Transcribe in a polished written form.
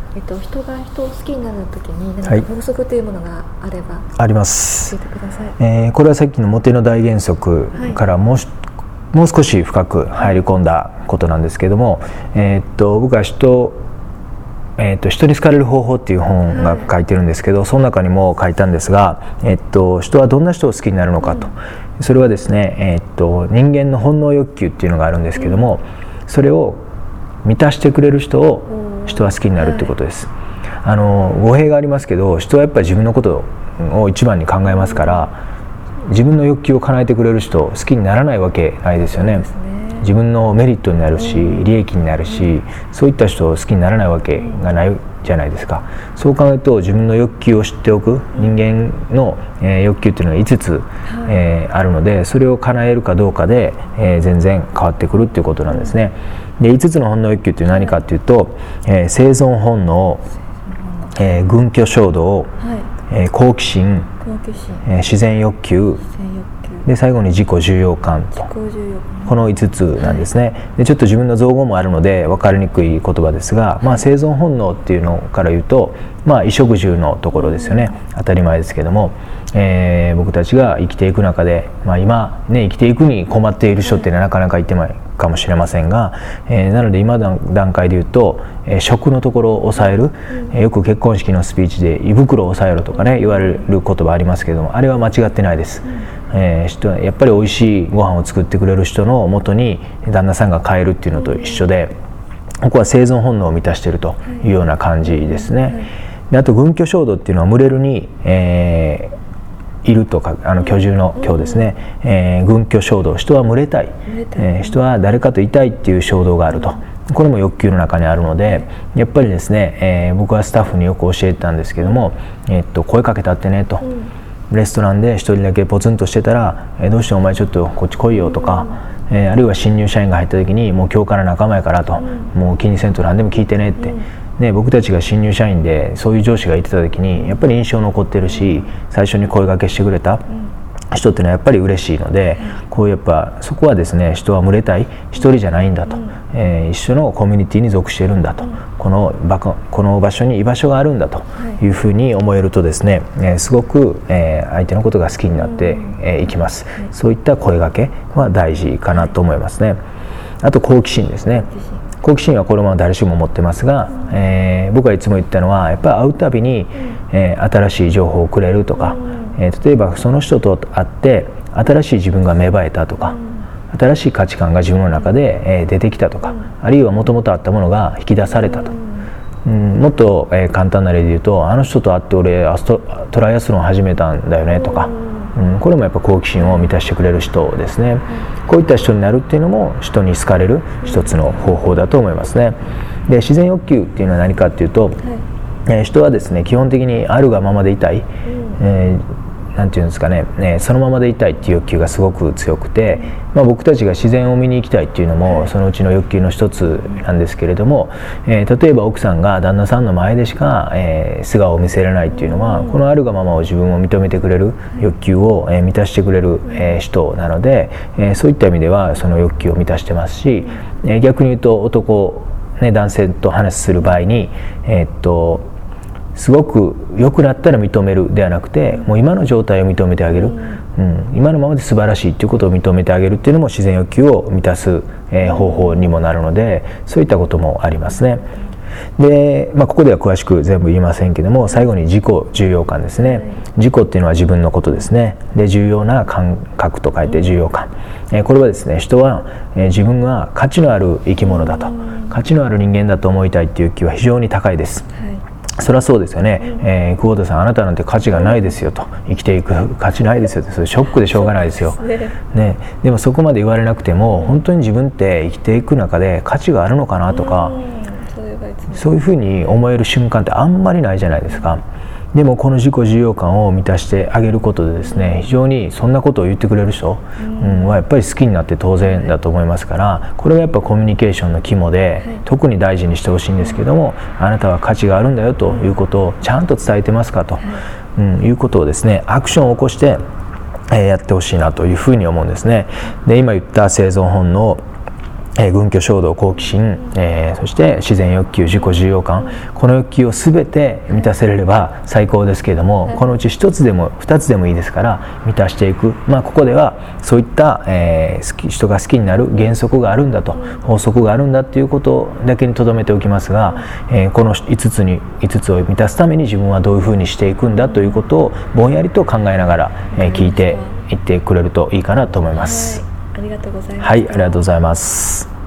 人が人を好きになるときに何か法則というものがあれば、 あります。 教えてください。 これはさっきのモテの大原則からもう少し深く入り込んだことなんですけれども、僕は人に好かれる方法っていう本が書いてるんですけど、その中にも書いたんですが、人はどんな人を好きになるのかと、それはですね、人間の本能欲求っていうのがあるんですけども、それを満たしてくれる人を人は好きになるってことです。語弊がありますけど、人はやっぱり自分のことを一番に考えますから、自分の欲求を叶えてくれる人を好きにならないわけないですよね。自分のメリットになるし、利益になるし、そういった人を好きにならないわけがないじゃないですか。そう考えると、自分の欲求を知っておく、人間の、欲求っていうのは5つ、あるので、それを叶えるかどうかで、全然変わってくるっていうことなんですね。で、5つの本能欲求って何かっていうと、生存本能、群居衝動、好奇心、自然欲求で、最後に自己重要感と、この5つなんですね。で、ちょっと自分の造語もあるので分かりにくい言葉ですが、生存本能っていうのから言うと、衣食住のところですよね。当たり前ですけども、僕たちが生きていく中で、今ね、生きていくに困っている人ってなかなかいてないかもしれませんが、なので今の段階で言うと、食のところを抑える、よく結婚式のスピーチで胃袋を抑えろとかね言われる言葉ありますけども、あれは間違ってないです。やっぱり美味しいご飯を作ってくれる人のもとに旦那さんが帰るっていうのと一緒で、ここは生存本能を満たしているというような感じですね。で、あと群居衝動っていうのは群れるに、いるとか、居住の居ですね、群居衝動、人は群れたい、人は誰かといたいっていう衝動があると、これも欲求の中にあるので、やっぱりですね、僕はスタッフによく教えてたんですけども、声かけたってねと、レストランで一人だけポツンとしてたら、どうしてお前ちょっとこっち来いよとか、あるいは新入社員が入った時に、もう今日から仲間やからと、もう気にせんと何でも聞いてねって、僕たちが新入社員でそういう上司がいてた時にやっぱり印象残ってるし、最初に声掛けしてくれた人っていうのはやっぱり嬉しいので、こうやっぱそこはですね、人は群れたい、一人じゃないんだと、一緒のコミュニティに属しているんだと、この場所に居場所があるんだというふうに思えるとですね、すごく、相手のことが好きになっていきます。そういった声掛けは大事かなと思いますね。あと好奇心ですね。好奇心はこれも誰しも持ってますが、僕がいつも言ったのは、やっぱり会うたびに、新しい情報をくれるとか、例えばその人と会って新しい自分が芽生えたとか、新しい価値観が自分の中で、出てきたとか、あるいはもともとあったものが引き出されたと、もっと、簡単な例で言うと、あの人と会って俺トライアスロン始めたんだよねとか、これもやっぱ好奇心を満たしてくれる人ですね。こういった人になるっていうのも人に好かれる一つの方法だと思いますね。で、自然欲求っていうのは何かっていうと、人はですね、基本的にあるがままでいたい、なんていうんですかね、そのままでいたいっていう欲求がすごく強くて、僕たちが自然を見に行きたいっていうのもそのうちの欲求の一つなんですけれども、例えば奥さんが旦那さんの前でしか、素顔を見せれないっていうのは、このあるがままを自分を認めてくれる欲求を、満たしてくれる、人なので、そういった意味ではその欲求を満たしてますし、逆に言うと男性と話する場合に、すごく良くなったら認めるではなくて、もう今の状態を認めてあげる、今のままで素晴らしいということを認めてあげるっていうのも自然欲求を満たす、方法にもなるので、そういったこともありますね。で、ここでは詳しく全部言いませんけども、最後に自己重要感ですね。自己っていうのは自分のことですね。で、重要な感覚と書いて重要感、これはですね、人は、自分が価値のある生き物だと、価値のある人間だと思いたいっていう欲求は非常に高いです。そりゃそうですよね。久保田さん、あなたなんて価値がないですよと、生きていく価値ないですよって、それショックでしょうがないですよ、でもそこまで言われなくても、本当に自分って生きていく中で価値があるのかなとか、そういうふうに思える瞬間ってあんまりないじゃないですか。でもこの自己重要感を満たしてあげることでですね、非常にそんなことを言ってくれる人、はやっぱり好きになって当然だと思いますから、これはやっぱコミュニケーションの肝で、特に大事にしてほしいんですけども、あなたは価値があるんだよということをちゃんと伝えてますかと、いうことをですね、アクションを起こしてやってほしいなというふうに思うんですね。で、今言った生存本能、 群居衝動、好奇心、そして自然欲求、自己重要感、この欲求を全て満たせれれば最高ですけれども、このうち1つでも2つでもいいですから満たしていく、ここではそういった、人が好きになる原則があるんだと、法則があるんだということだけにとどめておきますが、この5つを満たすために自分はどういうふうにしていくんだということをぼんやりと考えながら、聞いていってくれるといいかなと思います。 ありがとうございます。 はい、ありがとうございます。